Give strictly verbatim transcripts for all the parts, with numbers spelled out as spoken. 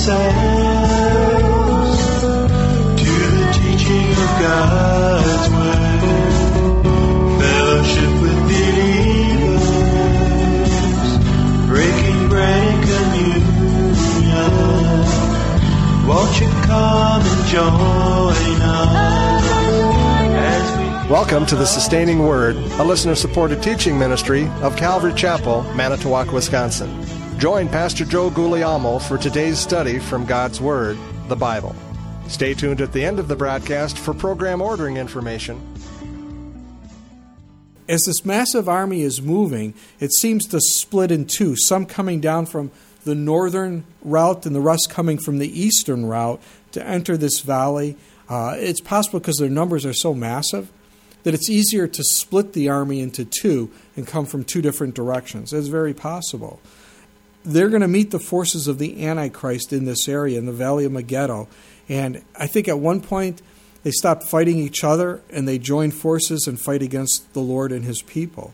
ourselves to the teaching of God's Word, fellowship with believers, breaking bread and communion. Won't you come and join us as we... Welcome to the Sustaining Word, a listener-supported teaching ministry of Calvary Chapel, Manitowoc, Wisconsin. Join Pastor Joe Guglielmo for today's study from God's Word, the Bible. Stay tuned at the end of the broadcast for program ordering information. As this massive army is moving, it seems to split in two, some coming down from the northern route and the rest coming from the eastern route to enter this valley. Uh, it's possible because their numbers are so massive that it's easier to split the army into two and come from two different directions. It's very possible. They're going to meet the forces of the Antichrist in this area, in the Valley of Megiddo. And I think at one point they stopped fighting each other and they joined forces and fight against the Lord and His people.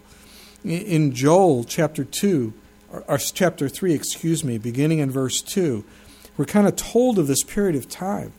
In Joel chapter two, or chapter three, excuse me, beginning in verse two, we're kind of told of this period of time.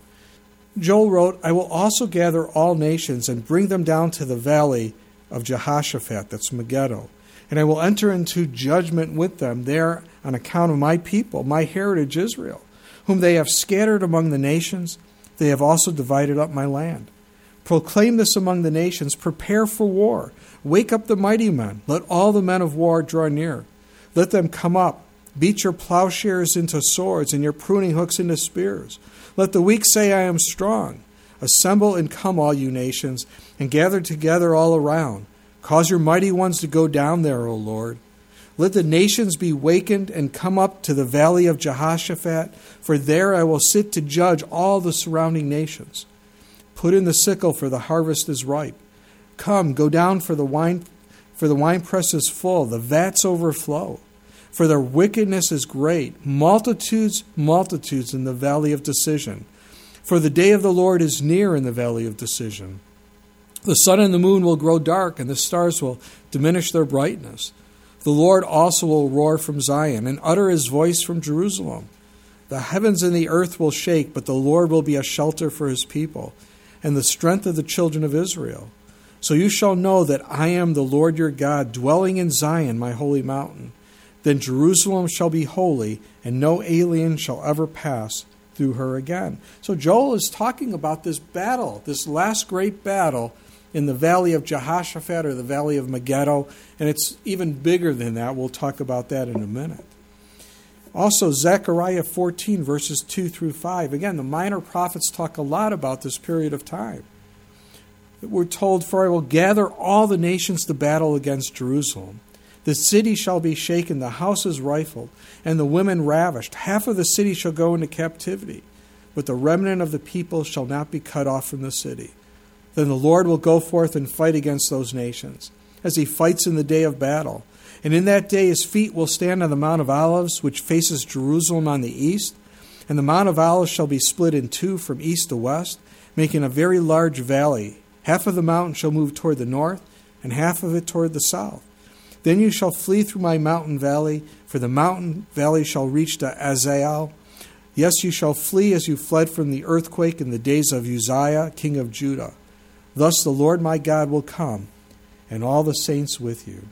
Joel wrote, "I will also gather all nations and bring them down to the valley of Jehoshaphat," that's Megiddo, "and I will enter into judgment with them there on account of my people, my heritage Israel, whom they have scattered among the nations. They have also divided up my land. Proclaim this among the nations, prepare for war. Wake up the mighty men. Let all the men of war draw near. Let them come up. Beat your plowshares into swords and your pruning hooks into spears. Let the weak say, I am strong. Assemble and come, all you nations, and gather together all around. Cause your mighty ones to go down there, O Lord. Let the nations be wakened and come up to the valley of Jehoshaphat, for there I will sit to judge all the surrounding nations. Put in the sickle, for the harvest is ripe. Come, go down, for the wine, for the winepress is full, the vats overflow. For their wickedness is great, multitudes, multitudes in the valley of decision. For the day of the Lord is near in the valley of decision. The sun and the moon will grow dark, and the stars will diminish their brightness. The Lord also will roar from Zion and utter His voice from Jerusalem. The heavens and the earth will shake, but the Lord will be a shelter for His people and the strength of the children of Israel. So you shall know that I am the Lord your God, dwelling in Zion, my holy mountain. Then Jerusalem shall be holy, and no alien shall ever pass through her again. So Joel is talking about this battle, this last great battle in the valley of Jehoshaphat, or the valley of Megiddo, and it's even bigger than that. We'll talk about that in a minute. Also, Zechariah fourteen, verses two through five. Again, the minor prophets talk a lot about this period of time. We're told, "For I will gather all the nations to battle against Jerusalem. The city shall be shaken, the houses rifled, and the women ravished. Half of the city shall go into captivity, but the remnant of the people shall not be cut off from the city. Then the Lord will go forth and fight against those nations, as He fights in the day of battle. And in that day His feet will stand on the Mount of Olives, which faces Jerusalem on the east. And the Mount of Olives shall be split in two from east to west, making a very large valley. Half of the mountain shall move toward the north, and half of it toward the south. Then you shall flee through my mountain valley, for the mountain valley shall reach to Azael. Yes, you shall flee as you fled from the earthquake in the days of Uzziah, king of Judah. Thus the Lord my God will come, and all the saints with you."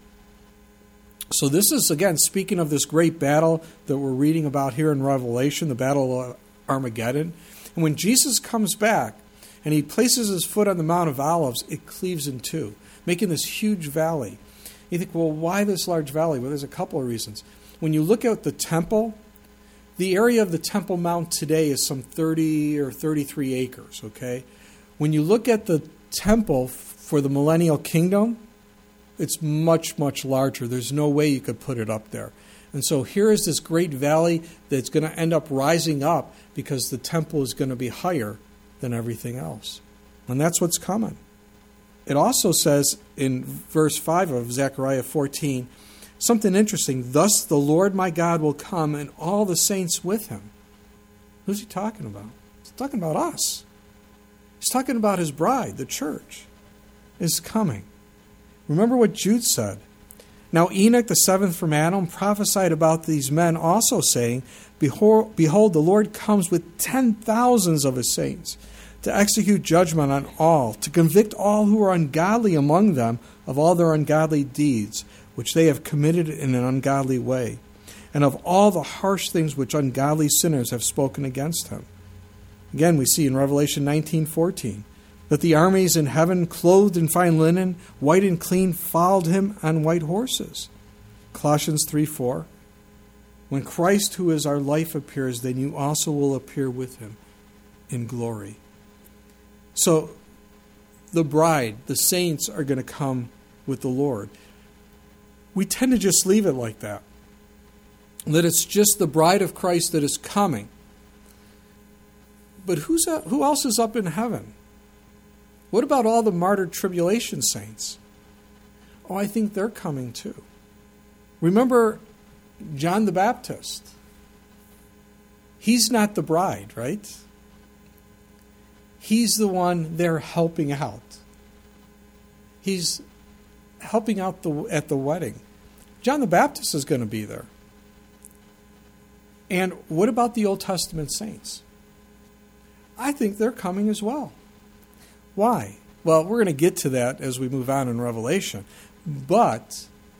So this is, again, speaking of this great battle that we're reading about here in Revelation, the Battle of Armageddon. And when Jesus comes back and He places His foot on the Mount of Olives, it cleaves in two, making this huge valley. You think, well, why this large valley? Well, there's a couple of reasons. When you look at the temple, the area of the Temple Mount today is some thirty or thirty-three acres, okay? When you look at the temple for the millennial kingdom, it's much, much larger. There's no way you could put it up there. And so here is this great valley that's going to end up rising up because the temple is going to be higher than everything else. And that's what's coming. It also says in verse five of Zechariah fourteen, something interesting. Thus the Lord my God will come, and all the saints with Him. Who's He talking about? He's talking about us. He's talking about His bride, the church, is coming. Remember what Jude said. Now Enoch, the seventh from Adam, prophesied about these men also, saying, Behold, behold, the Lord comes with ten thousands of his saints, to execute judgment on all, to convict all who are ungodly among them of all their ungodly deeds, which they have committed in an ungodly way, and of all the harsh things which ungodly sinners have spoken against him. Again, we see in Revelation nineteen fourteen that the armies in heaven, clothed in fine linen, white and clean, followed him on white horses. Colossians three four. When Christ, who is our life, appears, then you also will appear with him in glory. So the bride, the saints, are going to come with the Lord. We tend to just leave it like that. That it's just the bride of Christ that is coming. But who's up, who else is up in heaven? What about all the martyred tribulation saints? Oh, I think they're coming too. Remember John the Baptist. He's not the bride, right? He's the one they're helping out. He's helping out the, at the wedding. John the Baptist is going to be there. And what about the Old Testament saints? I think they're coming as well. Why? Well, we're going to get to that as we move on in Revelation. But,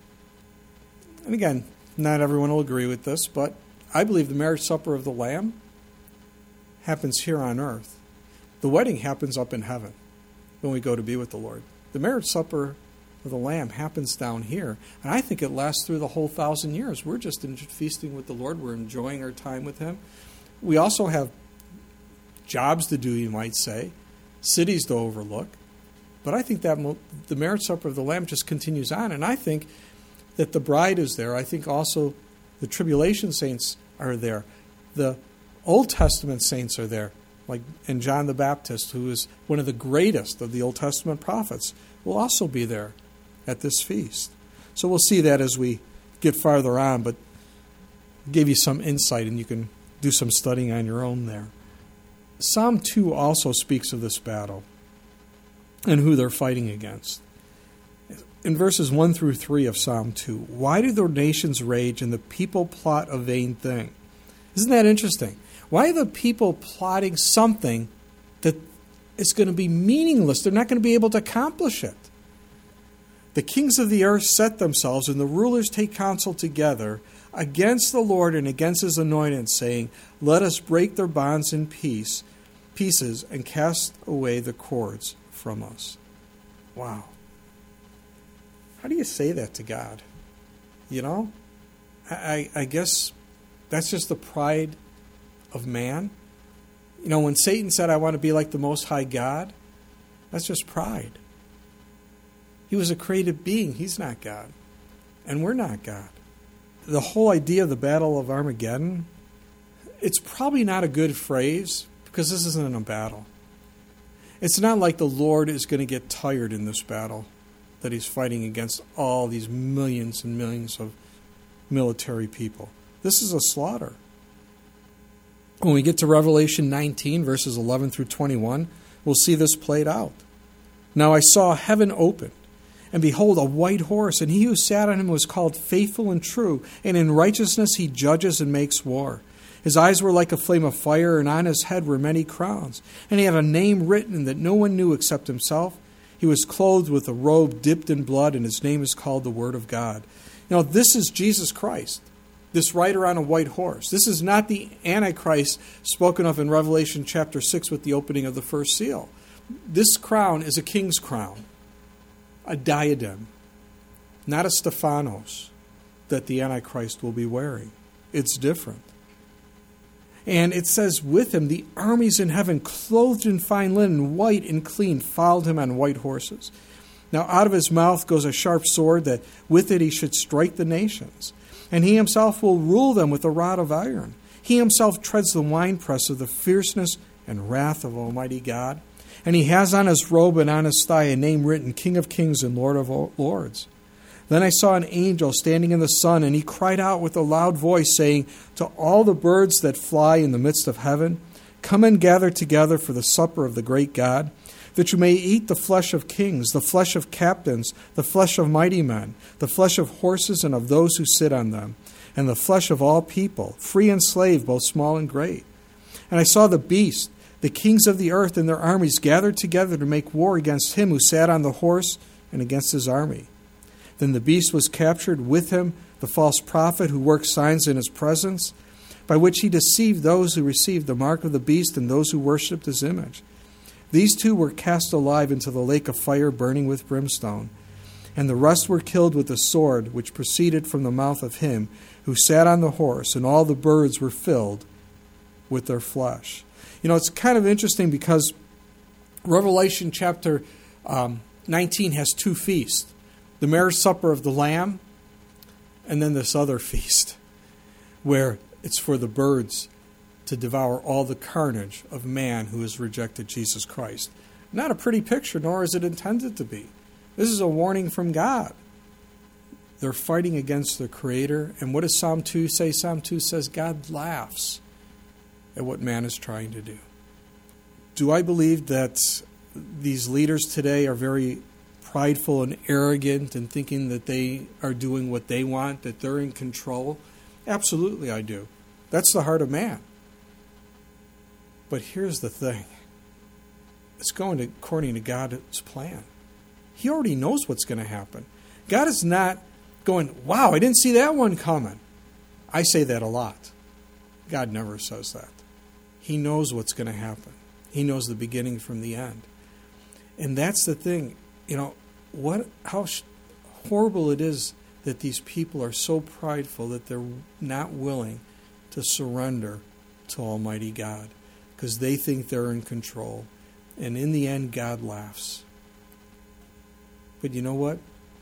and again, not everyone will agree with this, but I believe the marriage supper of the Lamb happens here on earth. The wedding happens up in heaven when we go to be with the Lord. The marriage supper of the Lamb happens down here, and I think it lasts through the whole thousand years. We're just feasting with the Lord. We're enjoying our time with him. We also have jobs to do, you might say, cities to overlook. But I think that the marriage supper of the Lamb just continues on, and I think that the bride is there. I think also the tribulation saints are there. The Old Testament saints are there, like and John the Baptist, who is one of the greatest of the Old Testament prophets, will also be there at this feast. So we'll see that as we get farther on, but give you some insight, and you can do some studying on your own there. Psalm two also speaks of this battle and who they're fighting against. In verses one through three of Psalm two, why do the nations rage and the people plot a vain thing? Isn't that interesting? Why are the people plotting something that is going to be meaningless? They're not going to be able to accomplish it. The kings of the earth set themselves, and the rulers take counsel together against the Lord and against his anointed, saying, let us break their bonds in peace, pieces and cast away the cords from us. Wow. How do you say that to God? You know, I, I guess that's just the pride of man. You know, when Satan said, I want to be like the Most High God, that's just pride. He was a created being. He's not God. And we're not God. The whole idea of the Battle of Armageddon, it's probably not a good phrase because this isn't a battle. It's not like the Lord is going to get tired in this battle that he's fighting against all these millions and millions of military people. This is a slaughter. When we get to Revelation nineteen, verses eleven through twenty-one, we'll see this played out. Now I saw heaven opened, and behold, a white horse, and he who sat on him was called Faithful and True, and in righteousness he judges and makes war. His eyes were like a flame of fire, and on his head were many crowns. And he had a name written that no one knew except himself. He was clothed with a robe dipped in blood, and his name is called the Word of God. Now, this is Jesus Christ, this rider on a white horse. This is not the Antichrist spoken of in Revelation chapter six with the opening of the first seal. This crown is a king's crown, a diadem, not a Stephanos that the Antichrist will be wearing. It's different. And it says, with him, the armies in heaven, clothed in fine linen, white and clean, followed him on white horses. Now out of his mouth goes a sharp sword, that with it he should strike the nations. And he himself will rule them with a rod of iron. He himself treads the winepress of the fierceness and wrath of Almighty God. And he has on his robe and on his thigh a name written, King of Kings and Lord of Lords. Then I saw an angel standing in the sun, and he cried out with a loud voice, saying to all the birds that fly in the midst of heaven, come and gather together for the supper of the great God, that you may eat the flesh of kings, the flesh of captains, the flesh of mighty men, the flesh of horses and of those who sit on them, and the flesh of all people, free and slave, both small and great. And I saw the beast, the kings of the earth and their armies gathered together to make war against him who sat on the horse and against his army. Then the beast was captured, with him the false prophet who worked signs in his presence, by which he deceived those who received the mark of the beast and those who worshipped his image. These two were cast alive into the lake of fire burning with brimstone, and the rest were killed with the sword which proceeded from the mouth of him who sat on the horse, and all the birds were filled with their flesh. You know, it's kind of interesting because Revelation chapter um, nineteen has two feasts. The marriage supper of the Lamb, and then this other feast, where it's for the birds to devour all the carnage of man who has rejected Jesus Christ. Not a pretty picture, nor is it intended to be. This is a warning from God. They're fighting against their Creator. And what does Psalm two say? Psalm two says God laughs at what man is trying to do. Do I believe that these leaders today are very prideful and arrogant and thinking that they are doing what they want, that they're in control? Absolutely, I do. That's the heart of man. But here's the thing. It's going according to God's plan. He already knows what's going to happen. God is not going, wow, I didn't see that one coming. I say that a lot. God never says that. He knows what's going to happen. He knows the beginning from the end. And that's the thing. You know, what? how horrible it is that these people are so prideful that they're not willing to surrender to Almighty God, because they think they're in control. And in the end, God laughs. But you know what?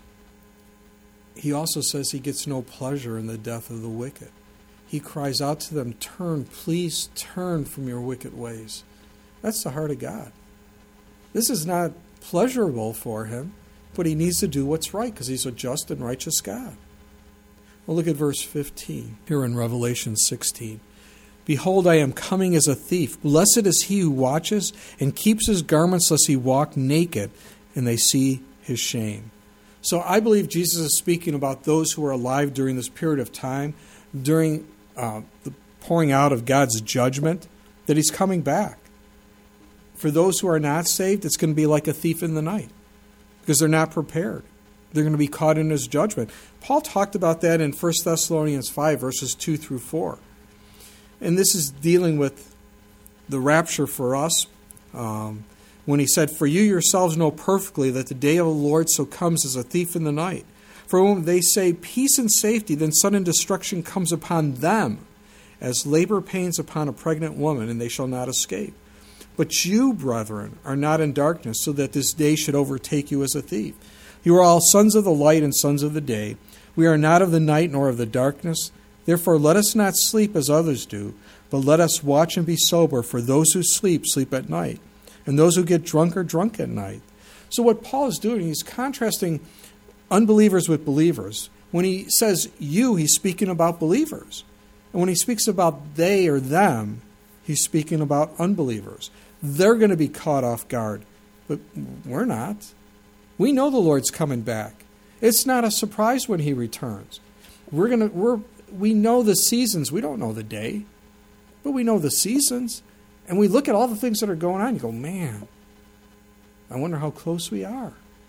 He also says he gets no pleasure in the death of the wicked. He cries out to them, turn, please turn from your wicked ways. That's the heart of God. This is not pleasurable for him, but he needs to do what's right because he's a just and righteous God. Well, look at verse fifteen here in Revelation sixteen. Behold, I am coming as a thief. Blessed is he who watches and keeps his garments, lest he walk naked, and they see his shame. So I believe Jesus is speaking about those who are alive during this period of time, during uh, the pouring out of God's judgment, that he's coming back. For those who are not saved, it's going to be like a thief in the night, because they're not prepared. They're going to be caught in his judgment. Paul talked about that in First Thessalonians five, verses two through four. And this is dealing with the rapture for us, um, when he said, for you yourselves know perfectly that the day of the Lord so comes as a thief in the night. For when they say peace and safety, then sudden destruction comes upon them, as labor pains upon a pregnant woman, and they shall not escape. But you, brethren, are not in darkness, so that this day should overtake you as a thief. You are all sons of the light and sons of the day. We are not of the night nor of the darkness. Therefore let us not sleep as others do, but let us watch and be sober, for those who sleep, sleep at night, and those who get drunk are drunk at night. So what Paul is doing, he's contrasting unbelievers with believers. When he says you, he's speaking about believers. And when he speaks about they or them, he's speaking about unbelievers. They're going to be caught off guard, but we're not. We know the Lord's coming back. It's not a surprise when he returns. We're going to we're we know the seasons. We don't know the day, but we know the seasons. And we look at all the things that are going on, you go, man, I wonder how close we are.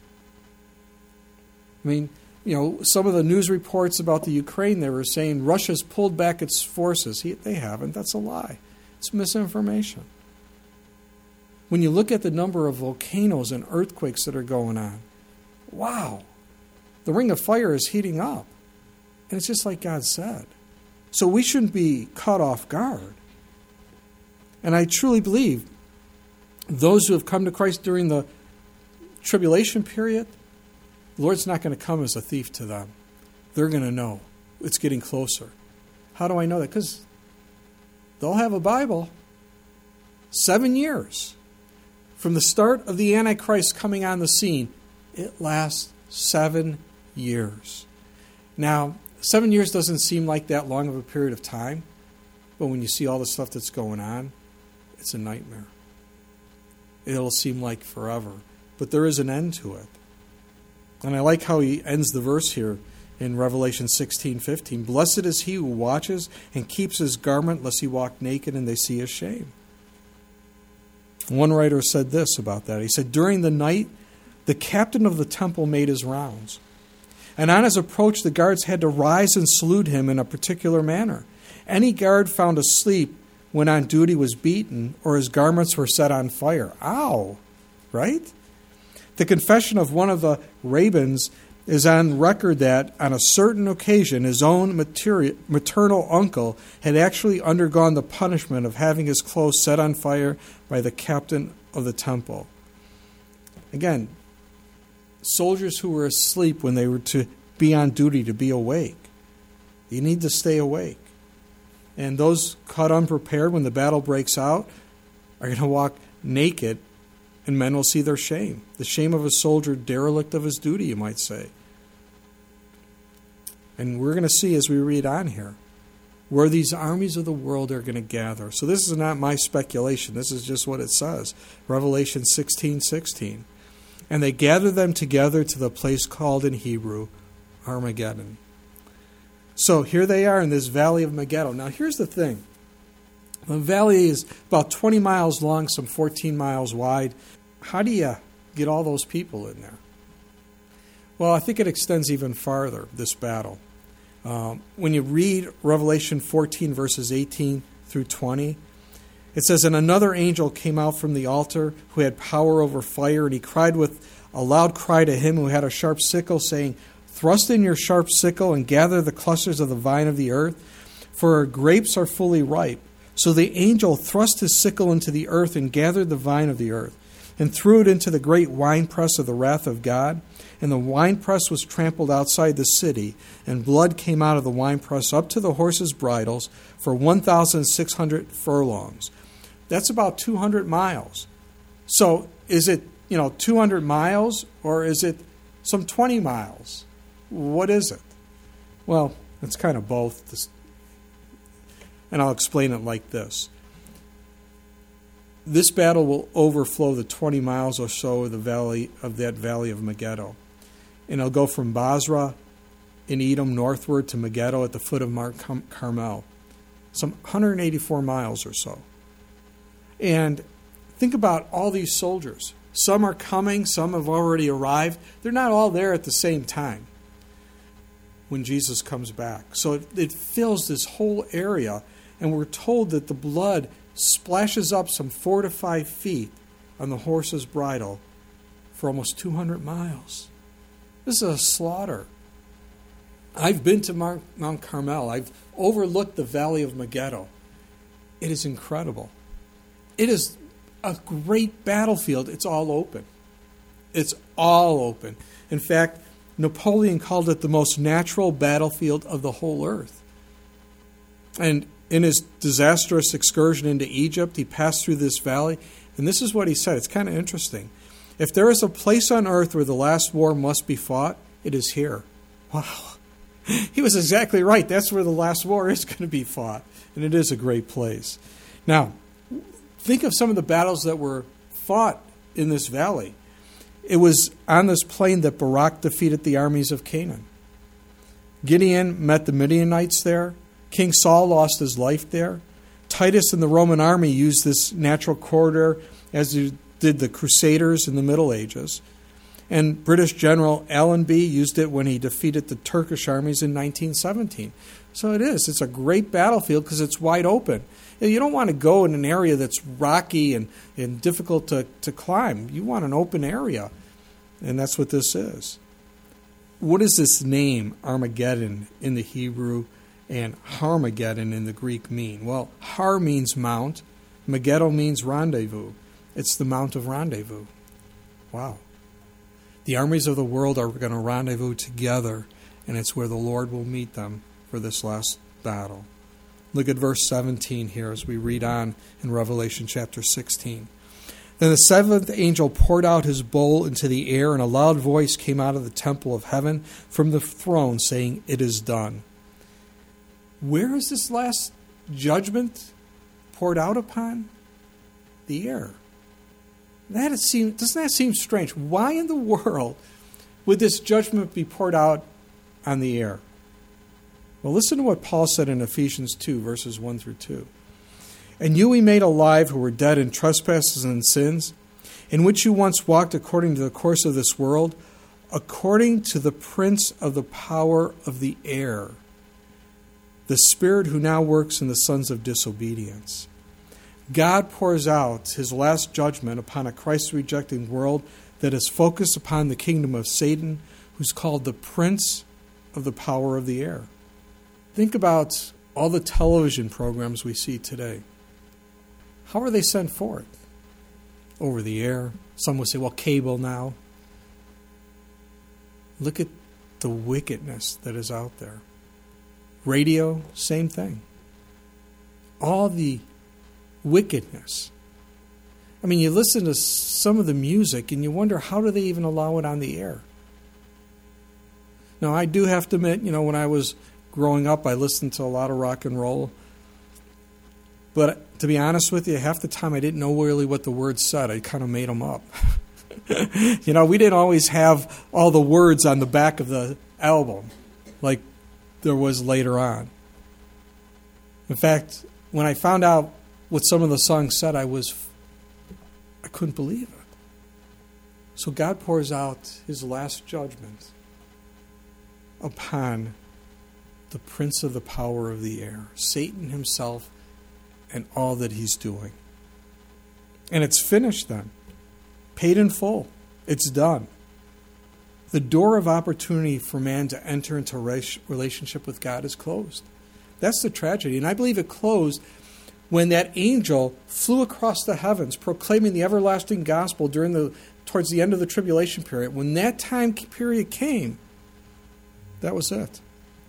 I mean, you know, some of the news reports about the Ukraine, they were saying Russia's pulled back its forces. He, they haven't. That's a lie. It's misinformation. When you look at the number of volcanoes and earthquakes that are going on, wow, the ring of fire is heating up. And it's just like God said. So we shouldn't be caught off guard. And I truly believe those who have come to Christ during the tribulation period, the Lord's not going to come as a thief to them. They're going to know it's getting closer. How do I know that? Because they'll have a Bible. Seven years from the start of the Antichrist coming on the scene, it lasts seven years. Now, seven years doesn't seem like that long of a period of time, but when you see all the stuff that's going on, it's a nightmare. it'll seem like forever. But there is an end to it. And I like how he ends the verse here in Revelation sixteen fifteen. Blessed is he who watches and keeps his garment, lest he walk naked and they see his shame. One writer said this about that. He said, during the night, the captain of the temple made his rounds. And on his approach, the guards had to rise and salute him in a particular manner. Any guard found asleep when on duty was beaten, or his garments were set on fire. Ow! Right? The confession of one of the rabbins is on record that on a certain occasion his own materi- maternal uncle had actually undergone the punishment of having his clothes set on fire by the captain of the temple. Again, soldiers who were asleep when they were to be on duty, to be awake. You need to stay awake. And those caught unprepared when the battle breaks out are going to walk naked, and men will see their shame. The shame of a soldier derelict of his duty, you might say. And we're going to see as we read on here where these armies of the world are going to gather. So this is not my speculation. This is just what it says. Revelation sixteen sixteen. And they gather them together to the place called in Hebrew Armageddon. So here they are in this valley of Megiddo. Now here's the thing. The valley is about twenty miles long, some fourteen miles wide. How do you get all those people in there? Well, I think it extends even farther, this battle. Um, when you read Revelation fourteen, verses eighteen through twenty, it says, and another angel came out from the altar who had power over fire, and he cried with a loud cry to him who had a sharp sickle, saying, thrust in your sharp sickle and gather the clusters of the vine of the earth, for her grapes are fully ripe. So the angel thrust his sickle into the earth and gathered the vine of the earth, and threw it into the great winepress of the wrath of God. And the winepress was trampled outside the city, and blood came out of the winepress up to the horses' bridles for one thousand six hundred furlongs. That's about two hundred miles. So is it, you know, two hundred miles, or is it some twenty miles? What is it? Well, it's kind of both. And I'll explain it like this. This battle will overflow the twenty miles or so of the valley of that valley of Megiddo. And it'll go from Basra in Edom northward to Megiddo at the foot of Mount Carmel. Some one hundred eighty-four miles or so. And think about all these soldiers. Some are coming, some have already arrived. They're not all there at the same time when Jesus comes back. So it, it fills this whole area, and we're told that the blood splashes up some four to five feet on the horse's bridle for almost two hundred miles. This is a slaughter. I've been to Mount, Mount Carmel. I've overlooked the valley of Megiddo. It is incredible. It is a great battlefield. It's all open. It's all open. In fact, Napoleon called it the most natural battlefield of the whole earth. And in his disastrous excursion into Egypt, he passed through this valley, and this is what he said. It's kind of interesting. If there is a place on earth where the last war must be fought, it is here. Wow. He was exactly right. That's where the last war is going to be fought, and it is a great place. Now, think of some of the battles that were fought in this valley. It was on this plain that Barak defeated the armies of Canaan. Gideon met the Midianites there. King Saul lost his life there. Titus and the Roman army used this natural corridor as did the Crusaders in the Middle Ages. And British General Allenby used it when he defeated the Turkish armies in nineteen seventeen. So it is. It's a great battlefield because it's wide open. You don't want to go in an area that's rocky and, and difficult to, to climb. You want an open area. And that's what this is. What does this name, Armageddon, in the Hebrew and Harmageddon in the Greek mean? Well, Har means mount. Megiddo means rendezvous. It's the Mount of Rendezvous. Wow. The armies of the world are going to rendezvous together, and it's where the Lord will meet them for this last battle. Look at verse seventeen here as we read on in Revelation chapter sixteen. Then the seventh angel poured out his bowl into the air, and a loud voice came out of the temple of heaven from the throne, saying, "It is done." Where is this last judgment poured out upon? The air. That is seem, doesn't that seem strange? Why in the world would this judgment be poured out on the air? Well, listen to what Paul said in Ephesians two, verses one through two. And you he made alive who were dead in trespasses and sins, in which you once walked according to the course of this world, according to the prince of the power of the air, the spirit who now works in the sons of disobedience. God pours out his last judgment upon a Christ-rejecting world that is focused upon the kingdom of Satan, who's called the prince of the power of the air. Think about all the television programs we see today. How are they sent forth? Over the air. Some would say, well, cable now. Look at the wickedness that is out there. Radio, same thing. All the wickedness. I mean, you listen to some of the music and you wonder, how do they even allow it on the air? Now, I do have to admit, you know, when I was growing up, I listened to a lot of rock and roll. But to be honest with you, half the time I didn't know really what the words said. I kind of made them up. You know, we didn't always have all the words on the back of the album like there was later on. In fact, when I found out what some of the songs said, I was, I couldn't believe it. So God pours out his last judgment upon the prince of the power of the air, Satan himself, and all that he's doing. And it's finished then. Paid in full. It's done. The door of opportunity for man to enter into a relationship with God is closed. That's the tragedy. And I believe it closed when that angel flew across the heavens proclaiming the everlasting gospel during the towards the end of the tribulation period. When that time period came, that was it.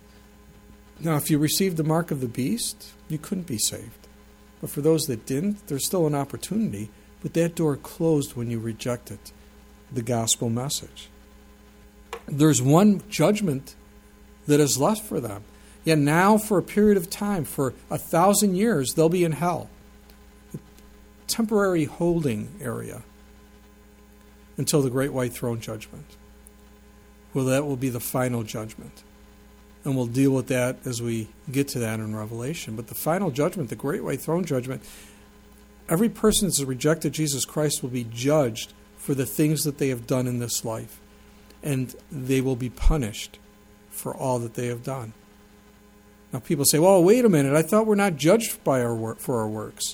Now, if you received the mark of the beast, you couldn't be saved. But for those that didn't, there's still an opportunity. But that door closed when you rejected the gospel message. There's one judgment that is left for them. Yet now, for a period of time, for a thousand years, they'll be in hell. A temporary holding area until the great white throne judgment. Well, that will be the final judgment. And we'll deal with that as we get to that in Revelation. But the final judgment, the great white throne judgment, every person that's rejected Jesus Christ will be judged for the things that they have done in this life. And they will be punished for all that they have done. Now people say, well, wait a minute, I thought we're not judged by our work for our works.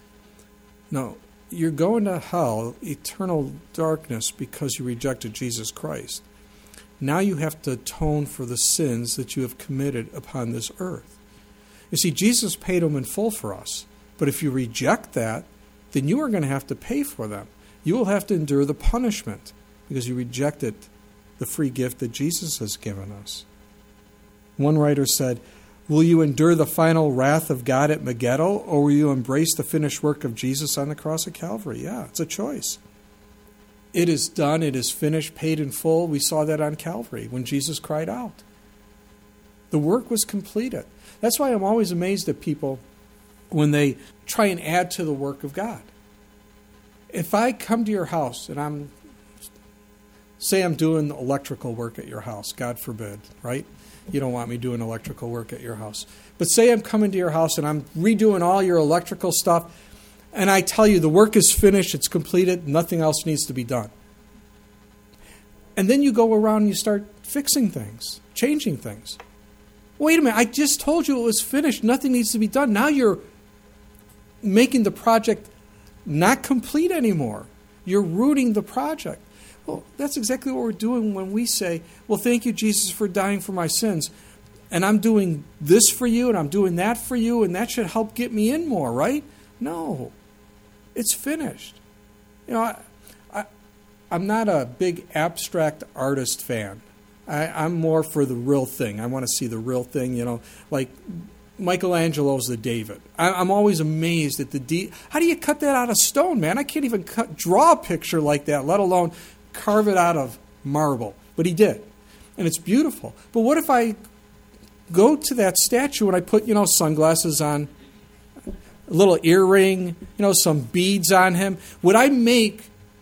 No, you're going to hell, eternal darkness, because you rejected Jesus Christ. Now you have to atone for the sins that you have committed upon this earth. You see, Jesus paid them in full for us. But if you reject that, then you are going to have to pay for them. You will have to endure the punishment because you rejected the free gift that Jesus has given us. One writer said, will you endure the final wrath of God at Megiddo, or will you embrace the finished work of Jesus on the cross of Calvary? Yeah, it's a choice. It is done. It is finished, paid in full. We saw that on Calvary when Jesus cried out. The work was completed. That's why I'm always amazed at people when they try and add to the work of God. If I come to your house and I'm, say I'm doing electrical work at your house, God forbid, right? You don't want me doing electrical work at your house. But say I'm coming to your house and I'm redoing all your electrical stuff, and I tell you the work is finished, it's completed, nothing else needs to be done. And then you go around and you start fixing things, changing things. Wait a minute, I just told you it was finished, nothing needs to be done. Now you're making the project not complete anymore. You're rooting the project. Well, that's exactly what we're doing when we say, well, thank you, Jesus, for dying for my sins. And I'm doing this for you, and I'm doing that for you, and that should help get me in more, right? No. It's finished. You know, I, I, I'm not a big abstract artist fan. I, I'm more for the real thing. I want to see the real thing, you know, like Michelangelo's the David. I, I'm always amazed at the de- how do you cut that out of stone, man? I can't even cut, draw a picture like that, let alone carve it out of marble. But he did. And it's beautiful. But what if I go to that statue and I put, you know, sunglasses on, a little earring, you know, some beads on him? Would I make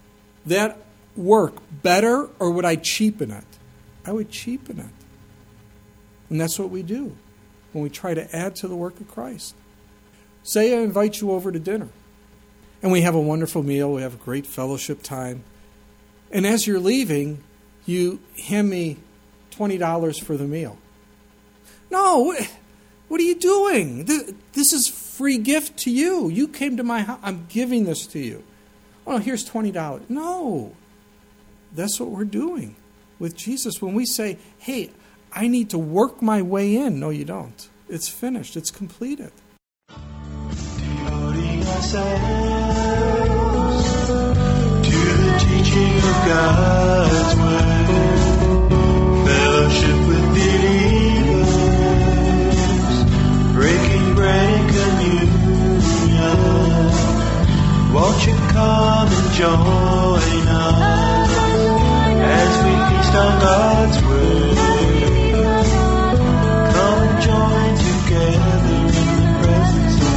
that work better, or would I cheapen it? I would cheapen it. And that's what we do when we try to add to the work of Christ. Say I invite you over to dinner, and we have a wonderful meal, we have a great fellowship time, and as you're leaving, you hand me twenty dollars for the meal. No, what are you doing? This is free gift to you. You came to my house. I'm giving this to you. Oh, no, here's twenty dollars. No. That's what we're doing with Jesus when we say, hey, I need to work my way in. No, you don't. It's finished. It's completed. Devoting ourselves to the teaching of God's word, fellowship with believers, breaking bread and communion. Won't you come and join us as we feast on God's word? Come and join together in the presence of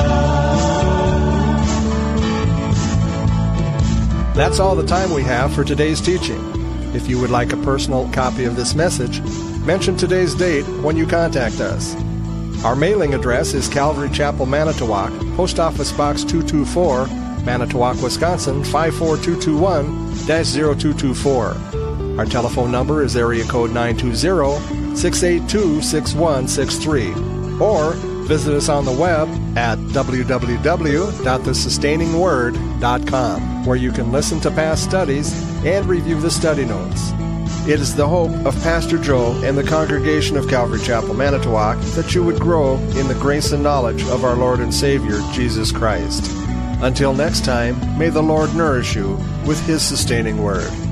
God. That's all the time we have for today's teaching. If you would like a personal copy of this message, mention today's date when you contact us. Our mailing address is Calvary Chapel, Manitowoc, Post Office Box two two four, Manitowoc, Wisconsin five four two two one dash zero two two four. Our telephone number is area code nine two zero, six eight two, six one six three. Or visit us on the web at w w w dot the sustaining word dot com, where you can listen to past studies and review the study notes. It is the hope of Pastor Joe and the congregation of Calvary Chapel, Manitowoc, that you would grow in the grace and knowledge of our Lord and Savior, Jesus Christ. Until next time, may the Lord nourish you with His sustaining word.